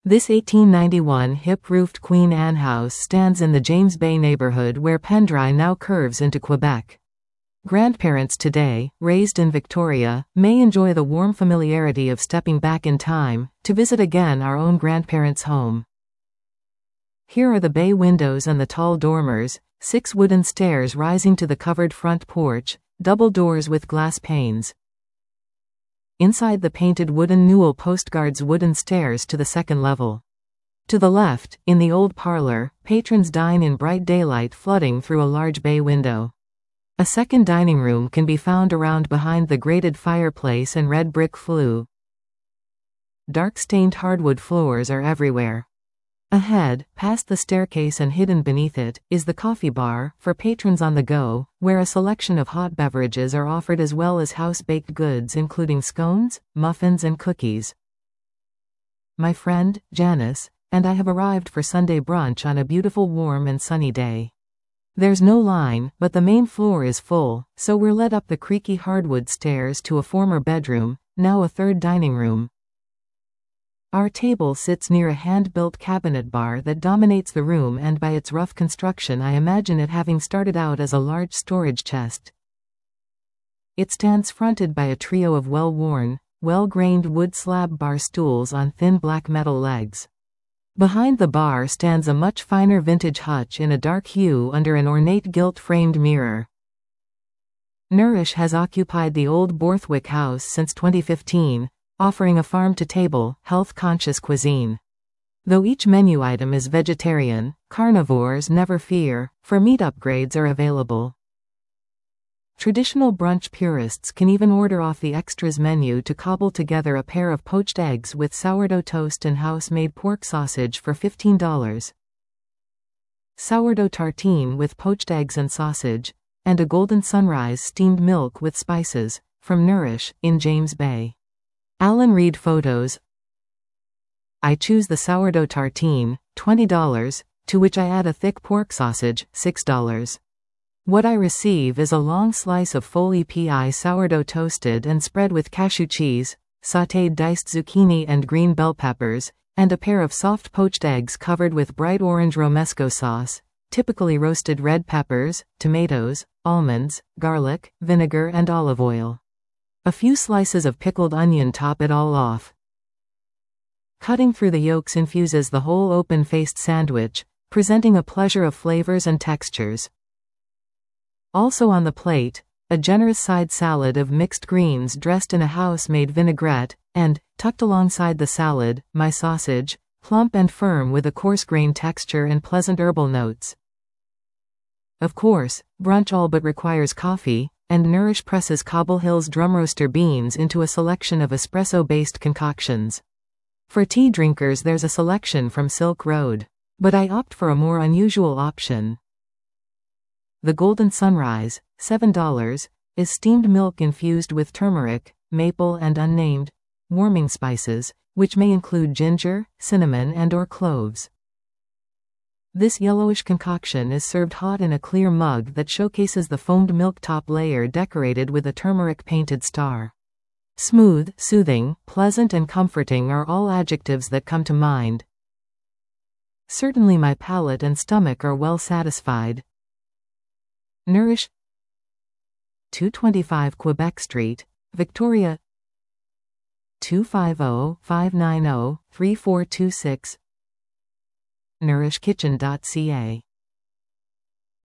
This 1891 hip-roofed Queen Anne house stands in the James Bay neighborhood where Pendry now curves into Quebec. Grandparents today, raised in Victoria, may enjoy the warm familiarity of stepping back in time to visit again our own grandparents' home. Here are the bay windows and the tall dormers, 6 wooden stairs rising to the covered front porch, double doors with glass panes. Inside the painted wooden newel postguards wooden stairs to the second level. To the left, in the old parlor, patrons dine in bright daylight flooding through a large bay window. A second dining room can be found around behind the grated fireplace and red brick flue. Dark-stained hardwood floors are everywhere. Ahead, past the staircase and hidden beneath it, is the coffee bar, for patrons on the go, where a selection of hot beverages are offered as well as house-baked goods including scones, muffins and cookies. My friend, Janice, and I have arrived for Sunday brunch on a beautiful warm and sunny day. There's no line, but the main floor is full, so we're led up the creaky hardwood stairs to a former bedroom, now a third dining room. Our table sits near a hand-built cabinet bar that dominates the room, and by its rough construction I imagine it having started out as a large storage chest. It stands fronted by a trio of well-worn, well-grained wood slab bar stools on thin black metal legs. Behind the bar stands a much finer vintage hutch in a dark hue under an ornate gilt-framed mirror. Nourish has occupied the old Borthwick house since 2015, offering a farm-to-table, health-conscious cuisine. Though each menu item is vegetarian, carnivores never fear, for meat upgrades are available. Traditional brunch purists can even order off the extras menu to cobble together a pair of poached eggs with sourdough toast and house-made pork sausage for $15. Sourdough tartine with poached eggs and sausage, and a golden sunrise steamed milk with spices, from Nourish, in James Bay. Alan Reed photos. I choose the sourdough tartine, $20, to which I add a thick pork sausage, $6. What I receive is a long slice of Foley PI sourdough toasted and spread with cashew cheese, sautéed diced zucchini and green bell peppers, and a pair of soft poached eggs covered with bright orange romesco sauce, typically roasted red peppers, tomatoes, almonds, garlic, vinegar and olive oil. A few slices of pickled onion top it all off. Cutting through the yolks infuses the whole open-faced sandwich, presenting a pleasure of flavors and textures. Also on the plate, a generous side salad of mixed greens dressed in a house-made vinaigrette, and, tucked alongside the salad, my sausage, plump and firm with a coarse-grained texture and pleasant herbal notes. Of course, brunch all but requires coffee, and Nourish presses Cobble Hill's drumroaster beans into a selection of espresso-based concoctions. For tea drinkers there's a selection from Silk Road. But I opt for a more unusual option. The Golden Sunrise, $7, is steamed milk infused with turmeric, maple and unnamed warming spices, which may include ginger, cinnamon and/or cloves. This yellowish concoction is served hot in a clear mug that showcases the foamed milk top layer decorated with a turmeric-painted star. Smooth, soothing, pleasant and comforting are all adjectives that come to mind. Certainly my palate and stomach are well satisfied. Nourish, 225 Quebec Street, Victoria, 250-590-3426, nourishkitchen.ca